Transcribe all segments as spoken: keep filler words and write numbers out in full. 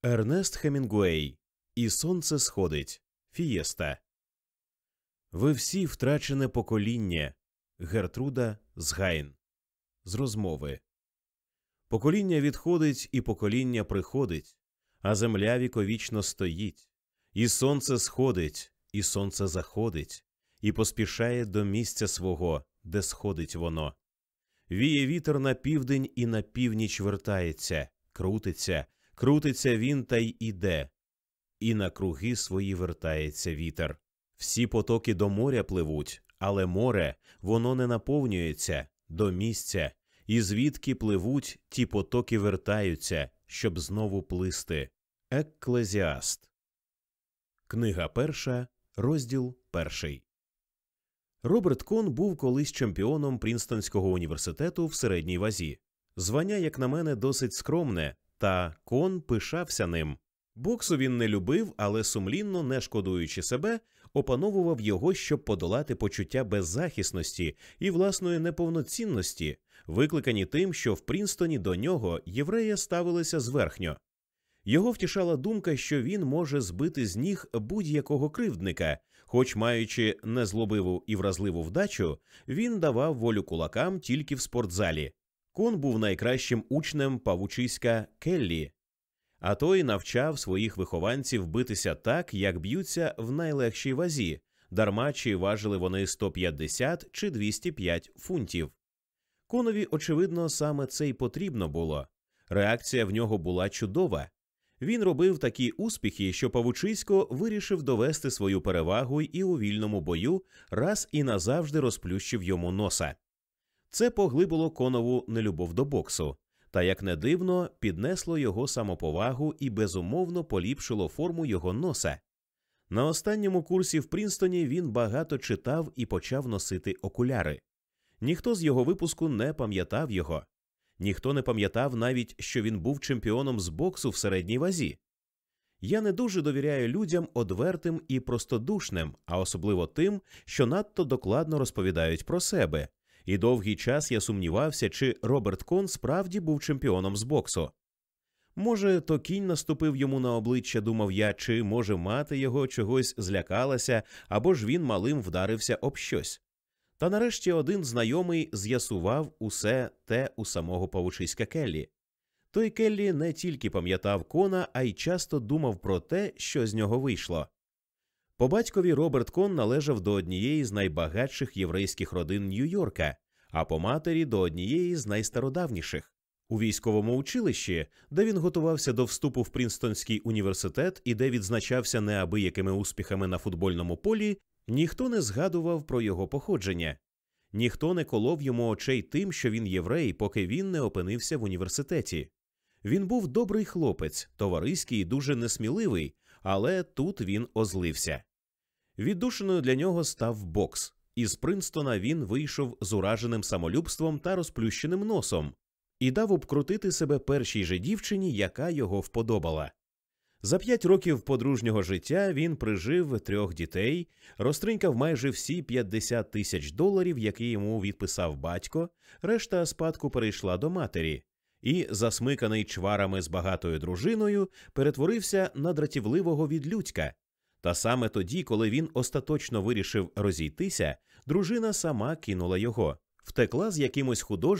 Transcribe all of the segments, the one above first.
Ернест Хемінгуей. «І сонце сходить». Фієста. Ви всі втрачене покоління. Гертруда Згайн. З розмови. Покоління відходить, і покоління приходить, а земля віковічно стоїть. І сонце сходить, і сонце заходить, і поспішає до місця свого, де сходить воно. Віє вітер на південь і на північ вертається, крутиться, крутиться він та й іде. І на круги свої вертається вітер. Всі потоки до моря пливуть, але море, воно не наповнюється, до місця, і звідки пливуть, ті потоки вертаються, щоб знову плисти. Екклезіаст. Книга перша, розділ перший. Роберт Кон був колись чемпіоном Прінстонського університету в середній вазі. Звання, як на мене, досить скромне, та Кон пишався ним. Боксу він не любив, але сумлінно, не шкодуючи себе, опановував його, щоб подолати почуття беззахисності і власної неповноцінності, викликані тим, що в Прінстоні до нього євреї ставилися зверхньо. Його втішала думка, що він може збити з ніг будь-якого кривдника, хоч, маючи незлобиву і вразливу вдачу, він давав волю кулакам тільки в спортзалі. Кон був найкращим учнем павучиська Келлі, а той навчав своїх вихованців битися так, як б'ються в найлегшій вазі, дарма чи важили вони сто п'ятдесят чи двісті п'ять фунтів. Конові, очевидно, саме це й потрібно було. Реакція в нього була чудова. Він робив такі успіхи, що Павучисько вирішив довести свою перевагу і у вільному бою раз і назавжди розплющив йому носа. Це поглибило Конову нелюбов до боксу, та, як не дивно, піднесло його самоповагу і безумовно поліпшило форму його носа. На останньому курсі в Прінстоні він багато читав і почав носити окуляри. Ніхто з його випуску не пам'ятав його. Ніхто не пам'ятав навіть, що він був чемпіоном з боксу в середній вазі. Я не дуже довіряю людям одвертим і простодушним, а особливо тим, що надто докладно розповідають про себе. І довгий час я сумнівався, чи Роберт Кон справді був чемпіоном з боксу. Може, то кінь наступив йому на обличчя, думав я, чи, може, мати його чогось злякалася, або ж він малим вдарився об щось. Та нарешті один знайомий з'ясував усе те у самого павучиська Келлі. Той Келлі не тільки пам'ятав Кона, а й часто думав про те, що з нього вийшло. По батькові Роберт Кон належав до однієї з найбагатших єврейських родин Нью-Йорка, а по матері – до однієї з найстародавніших. У військовому училищі, де він готувався до вступу в Прінстонський університет і де відзначався неабиякими успіхами на футбольному полі, ніхто не згадував про його походження. Ніхто не колов йому очей тим, що він єврей, поки він не опинився в університеті. Він був добрий хлопець, товариський і дуже несміливий, але тут він озлився. Віддушиною для нього став бокс. Із Принстона він вийшов з ураженим самолюбством та розплющеним носом і дав обкрутити себе першій же дівчині, яка його вподобала. За п'ять років подружнього життя він прижив трьох дітей, розтринькав майже всі п'ятдесят тисяч доларів, які йому відписав батько, решта спадку перейшла до матері, і, засмиканий чварами з багатою дружиною, перетворився на дратівливого відлюдька. Та саме тоді, коли він остаточно вирішив розійтися, дружина сама кинула його, втекла з якимось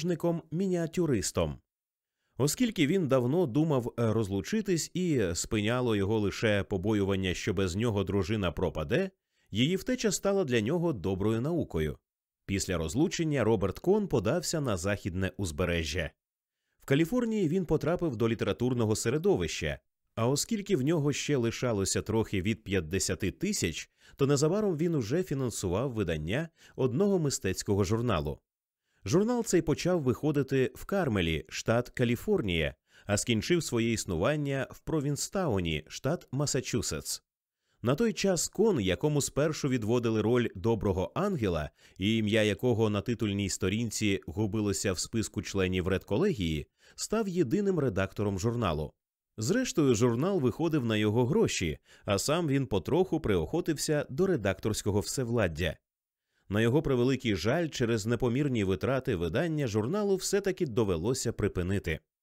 художником-мініатюристом. Оскільки він давно думав розлучитись і спиняло його лише побоювання, що без нього дружина пропаде, її втеча стала для нього доброю наукою. Після розлучення Роберт Кон подався на західне узбережжя. В Каліфорнії він потрапив до літературного середовища, а оскільки в нього ще лишалося трохи від п'ятдесяти тисяч, то незабаром він уже фінансував видання одного мистецького журналу. Журнал цей почав виходити в Кармелі, штат Каліфорнія, а скінчив своє існування в Провінстауні, штат Масачусетс. На той час Кон, якому спершу відводили роль доброго ангела, і ім'я якого на титульній сторінці губилося в списку членів редколегії, став єдиним редактором журналу. Зрештою, журнал виходив на його гроші, а сам він потроху приохотився до редакторського всевладдя. На його превеликий жаль, через непомірні витрати видання журналу все-таки довелося припинити.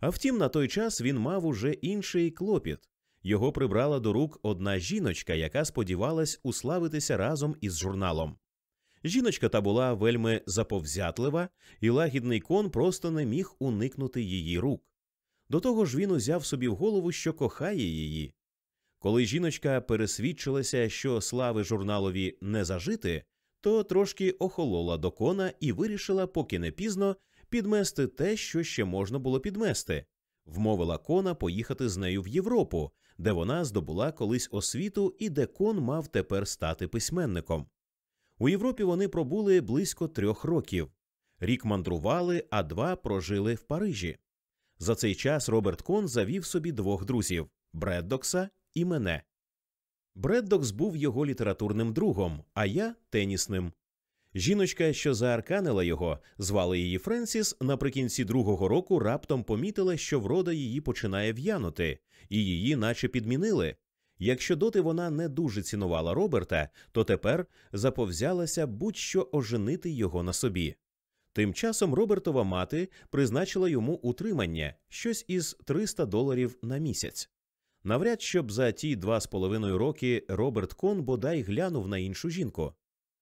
А втім, на той час він мав уже інший клопіт. Його прибрала до рук одна жіночка, яка сподівалась уславитися разом із журналом. Жіночка та була вельми заповзятлива, і лагідний Кон просто не міг уникнути її рук. До того ж він узяв собі в голову, що кохає її. Коли жіночка пересвідчилася, що слави журналові не зажити, то трошки охолола до Кона і вирішила, поки не пізно, підмести те, що ще можна було підмести. Вмовила Кона поїхати з нею в Європу, де вона здобула колись освіту і де Кон мав тепер стати письменником. У Європі вони пробули близько трьох років. Рік мандрували, а два прожили в Парижі. За цей час Роберт Кон завів собі двох друзів – Бреддокса і мене. Бреддокс був його літературним другом, а я – тенісним. Жіночка, що заарканила його, звали її Френсіс, наприкінці другого року раптом помітила, що врода її починає в'янути, і її наче підмінили. Якщо доти вона не дуже цінувала Роберта, то тепер заповзялася будь-що оженити його на собі. Тим часом Робертова мати призначила йому утримання, щось із триста доларів на місяць. Навряд, щоб за ті два з половиною роки Роберт Кон бодай глянув на іншу жінку.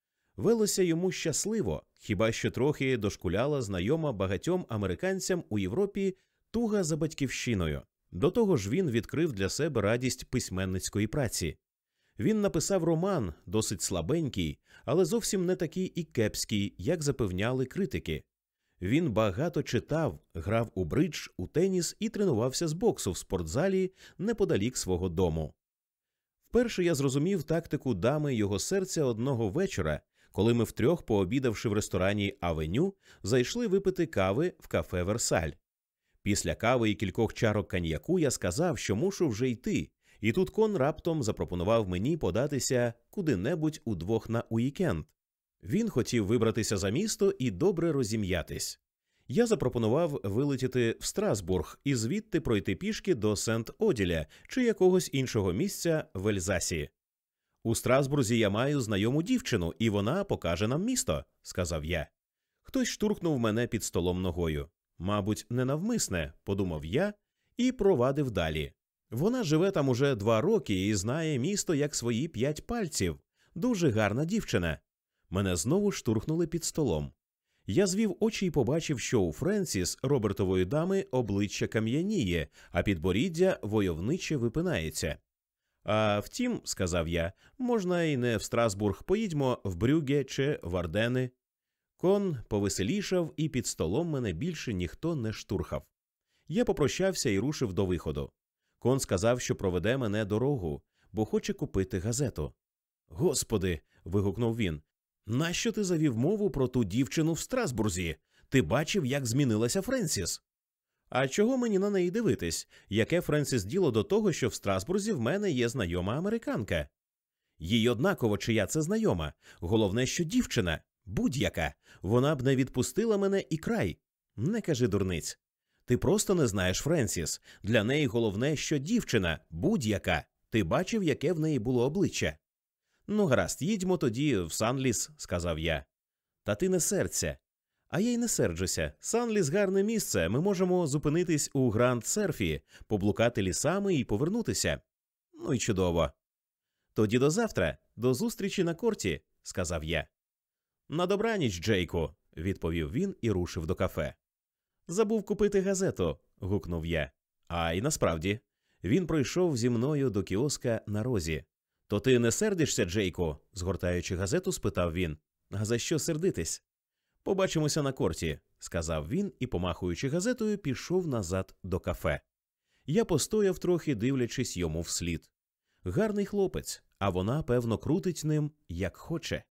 Велося йому щасливо, хіба що трохи дошкуляла знайома багатьом американцям у Європі туга за батьківщиною. До того ж він відкрив для себе радість письменницької праці. Він написав роман, досить слабенький, але зовсім не такий і кепський, як запевняли критики. Він багато читав, грав у бридж, у теніс і тренувався з боксу в спортзалі неподалік свого дому. Вперше я зрозумів тактику дами його серця одного вечора, коли ми втрьох, пообідавши в ресторані «Авеню», зайшли випити кави в кафе «Версаль». Після кави і кількох чарок коньяку я сказав, що мушу вже йти, і тут Кон раптом запропонував мені податися куди-небудь удвох на уікенд. Він хотів вибратися за місто і добре розім'ятись. Я запропонував вилетіти в Страсбург і звідти пройти пішки до Сент-Оділя чи якогось іншого місця в Ельзасі. «У Страсбурзі я маю знайому дівчину, і вона покаже нам місто», – сказав я. Хтось штурхнув мене під столом ногою. Мабуть, ненавмисне, подумав я, і провадив далі. Вона живе там уже два роки і знає місто як свої п'ять пальців. Дуже гарна дівчина. Мене знову штурхнули під столом. Я звів очі і побачив, що у Френсіс, Робертової дами, обличчя кам'яніє, а підборіддя войовниче випинається. «А втім, – сказав я, – можна і не в Страсбург, поїдьмо в Брюгге чи в Ардени». Кон повеселішав, і під столом мене більше ніхто не штурхав. Я попрощався і рушив до виходу. Кон сказав, що проведе мене дорогу, бо хоче купити газету. «Господи!» – вигукнув він. «Нащо ти завів мову про ту дівчину в Страсбурзі? Ти бачив, як змінилася Френсіс?» «А чого мені на неї дивитись? Яке Френсіс діло до того, що в Страсбурзі в мене є знайома американка?» «Їй однаково, чия це знайома. Головне, що дівчина. Будь-яка. Вона б не відпустила мене і край. Не кажи дурниць. Ти просто не знаєш Френсіс. Для неї головне, що дівчина. Будь-яка. Ти бачив, яке в неї було обличчя?» «Ну, гаразд, їдьмо тоді в Санліс», – сказав я. «Та ти не серця». «А я й не серджуся. Санліс – гарне місце. Ми можемо зупинитись у Гранд-Серфі, поблукати лісами і повернутися». «Ну й чудово». «Тоді до завтра. До зустрічі на корті», – сказав я. «На добраніч, Джейку», – відповів він і рушив до кафе. «Забув купити газету», – гукнув я. А й насправді. Він пройшов зі мною до кіоска на розі. «То ти не сердишся, Джейку?» – згортаючи газету, спитав він. «А за що сердитись?» «Побачимося на корті», – сказав він і, помахуючи газетою, пішов назад до кафе. Я постояв трохи, дивлячись йому вслід. Гарний хлопець, а вона, певно, крутить ним, як хоче.